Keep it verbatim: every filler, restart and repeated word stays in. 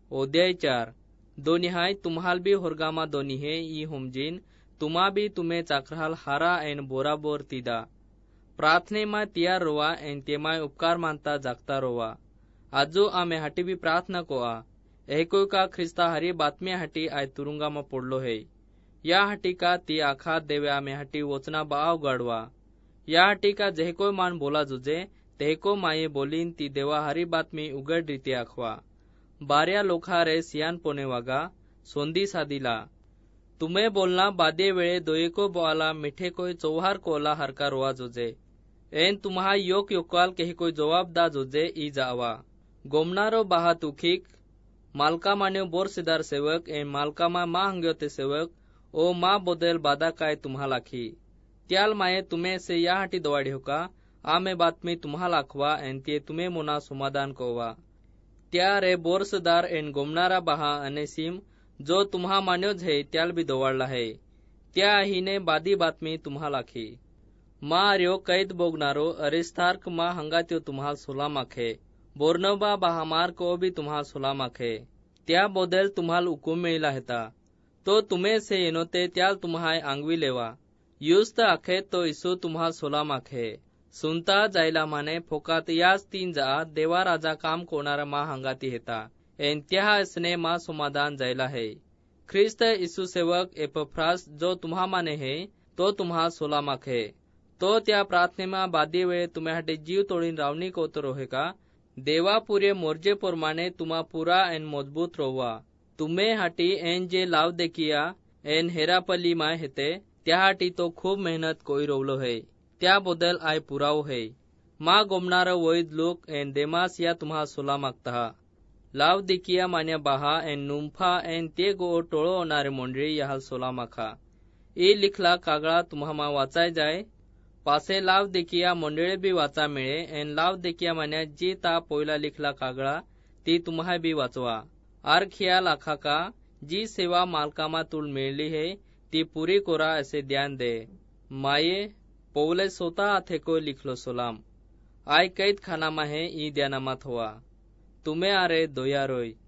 ओद्याय चार दोनी हाय तुम्हाल भी होरगामा दोनी है ई हुमजिन तुमा भी तुम्हें चाकरहाल हारा एन बोरा बोर तीदा प्रार्थने मा तियार रोवा एन तेमाय उपकार मानता जागता रोवा आजो आमे हाटी भी प्रार्थना को आ एकोय का ख्रिस्ता हरी बातम्या हाटी आय तुरुंगा मा पडलो है या हाटी का ती आखा देवे आमे हाटी वचना बाव गाडवा या हाटी का जेकोय मान बोला जुजे तेको माये बोलीन ती देवा हरी बातमी उघड रीती आखवा बार्या लोखा रे सियान पोने वागा सोंदी सादिला तुम्हें बोलना बादे वेळे दोयको बोआला मिठे कोई चौहार कोला हरका रोआ जोजे एन तुम्हा योक योकाल कही कोई जवाब दा जोजे ई जावा गोमनारो बाहा तुखिक मालका मान्यो बोरसेदार सेवक एन मालका मा मा हंग्यो ते सेवक ओ मा बोदेल बादा काय तुम्हा लाखी त्याल माये तुम्हें से या हाटी दवाडी होका आमे बातमी तुम्हा लाखवा एन ते तुम्हें मोना समाधान कोवा त्या रे बोरसदार एन गोमनारा बाहा अनेसिम जो तुम्हा मान्योज है त्याल भी दवाडला है त्या हिने बादी बातमी तुम्हा लाखी मा आर्यो कैद बोगनारो अरिस्तार्क मा हंगात्यो तुम्हा सोलामाखे बोर्नबा बाहामार को भी तुम्हा सोलामाखे त्या बोदेल तुम्हाल हुकुम मिळला हेता तो तुम्हे से येनोते त्याल तुम्हाय आंगवी लेवा युस्त आखे तो इसु तुम्हा सोलामाखे सुनता जायला माने फोकात याच तीन जा देवा राजा काम कोणारा मा हंगाती हेता एन त्या असने मा समाधान जायला है ख्रिस्त इसु सेवक एपफ्रास जो तुम्हा माने है तो तुम्हा सोलामाखे तो त्या प्रार्थनेमा बादी वेळे तुम्हा हाटे जीव तोडीन रावणी कोतरो हे का देवा पुरे मोर्जे प्रमाणे तुम्हा पुरा एन मजबूत रोवा तुम्हे हाटी एन जे लाव देखिया एन हेरापली माय हेते त्या हाटी तो खूब मेहनत कोई रोवलो है त्या बदल आय पुराव है मा गोमनार वैद लोक एन देमास या तुम्हा सोला मागता लाव देखिया मान्या बाहा एन नुम्फा एन ते गो टोळो होणारे मंडळी याहाल सोला माखा ए लिखला कागळा तुम्हा मा वाचाय जाय पासे लाव देखिया मंडळे बी वाचा मिळे एन लाव देखिया मान्या जी ता पोयला लिखला कागळा ती तुम्हा बी वाचवा आरखिया लाखा का जी सेवा मालकामा तुल मिळली है ती पुरी कोरा असे ध्यान दे माये पौले स्वतः आथे को लिखलो सोलाम आय कैद खाना मा है ई ध्यानामात हुआ तुम्हें आरे दोया रोय।